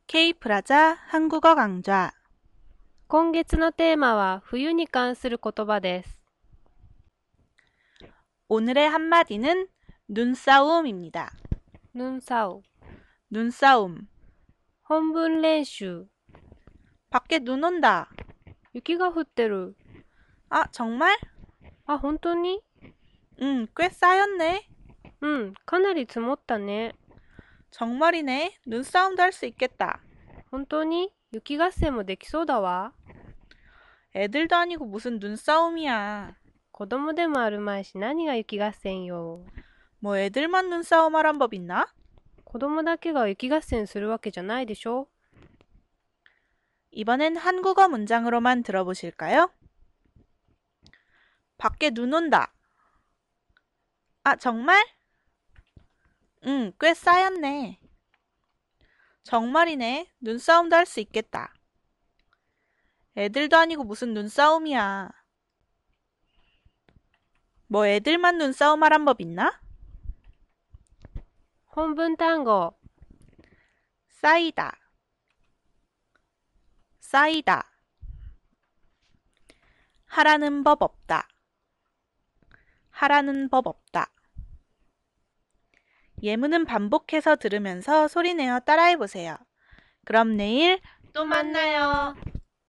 Kプラザ한국어 강좌. 今月のテーマは冬に関する言葉です。 오늘의 한마디는 눈싸움입니다. 눈싸움. 눈싸움. 本文練習. 밖에 눈 온다. 雪が降ってる. 아, 정말? あ、本当に? 꽤 쌓였네. かなり積もったね. 정말이네. 눈싸움도 할 수 있겠다. 本当に? 雪合戦もできそうだわ. 애들도 아니고 무슨 눈싸움이야. 子供でもあるまいし何が雪合戦よ. 뭐 애들만 눈싸움 하란 법 있나? 子供だけが雪合戦するわけじゃないでしょ? 이번엔 한국어 문장으로만 들어보실까요? 밖에 눈 온다. 아, 정말? 꽤 쌓였네. 정말이네. 눈싸움도 할 수 있겠다. 애들도 아니고 무슨 눈싸움이야. 뭐 애들만 눈싸움 하란 법 있나? 本文単語. 쌓이다. 쌓이다. 하라는 법 없다. 하라는 법 없다. 예문은 반복해서 들으면서 소리내어 따라해보세요. 그럼 내일 또 만나요.